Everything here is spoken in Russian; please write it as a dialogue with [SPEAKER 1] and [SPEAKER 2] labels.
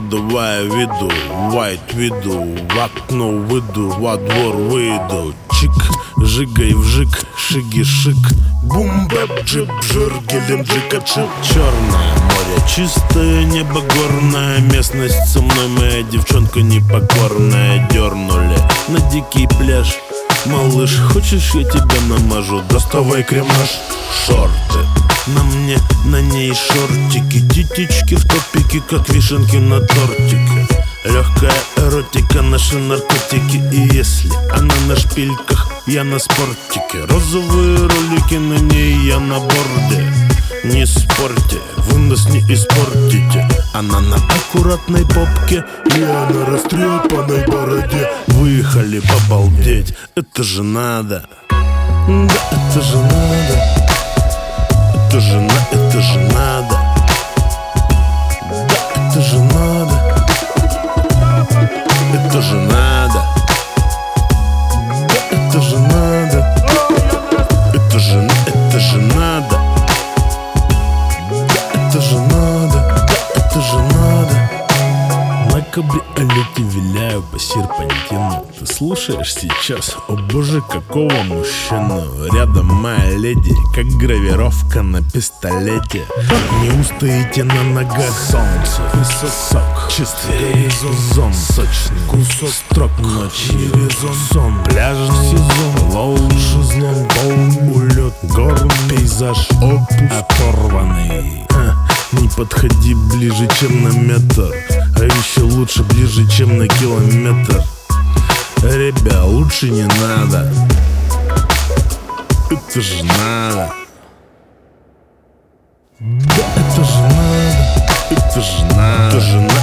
[SPEAKER 1] подавая виду, white виду, в окно выйду, во двор выйду. Чик, жигай вжик, шиги шик, бум-бэп, джип, жир, геленджика, чип. Черное море, чистое небо горное, местность со мной моя девчонка непокорная. Дернули на дикий пляж. Малыш, хочешь, я тебя намажу? Доставай крем-наш. Шорты на мне, на ней шортики, титички в топике, как вишенки на тортике. Легкая эротика, наши наркотики. И если она на шпильках, я на спортике. Розовые ролики, на ней я на борде. Не спорьте, вы нас не испортите. Она на аккуратной попке, я на растрепанной бороде. Выехали побалдеть, это же надо. Да, это же надо. Это же надо. Да, это же надо. Это же надо. Да, это же надо. Это же надо. Да, это же надо. Да, это же надо. На кабриолете виляю по серпантину. Ты слушаешь сейчас, о боже, какого мужчину. Рядом моя леди, как гравировка на пистолете. Не устоите на ногах. Солнце, высосок, чистый горизонт, сочный кусок строк. Ночи, сон, пляжный сезон, волн, шезлонг, улет, горный пейзаж, опус оторванный. Не подходи ближе, чем на метр, а еще лучше ближе, чем на километр. Ребя, лучше не надо. Это же надо. Да, это же надо. Это же надо. Это же надо.